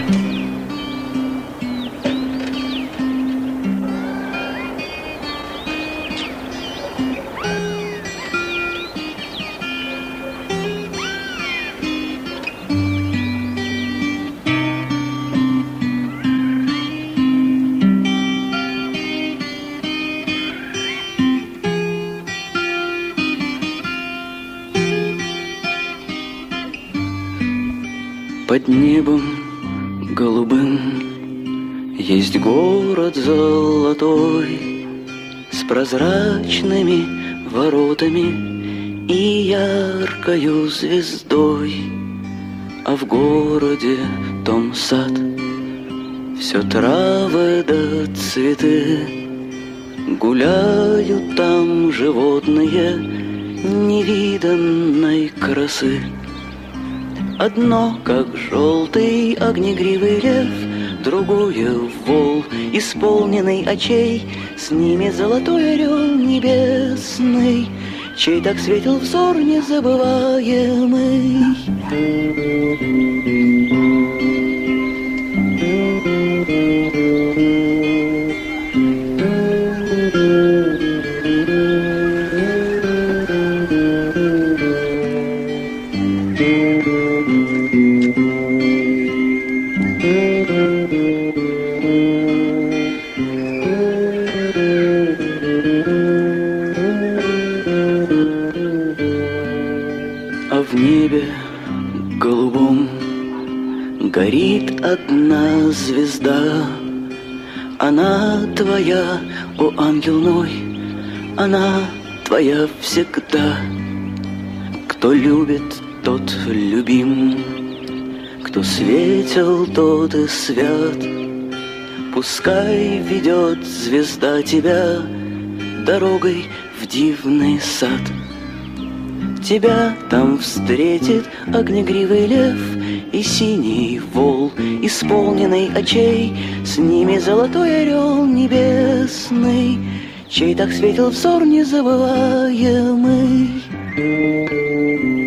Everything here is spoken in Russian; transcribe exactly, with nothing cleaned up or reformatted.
Под небом голубым есть город золотой с прозрачными воротами и яркою звездой, а в городе том сад, все травы да цветы, гуляют там животные невиданной красы. Одно, как желтый огнегривый лев, другое вол, исполненный очей, с ними золотой орел небесный, чей так светил взор незабываемый. А в небе голубом горит одна звезда. Она твоя, о ангел мой, она твоя всегда. Кто любит, тот любим, кто светел, тот и свят. Пускай ведет звезда тебя дорогой в дивный сад. Тебя там встретит огнегривый лев и синий вол, исполненный очей, с ними золотой орел небесный, чей так светил взор незабываемый.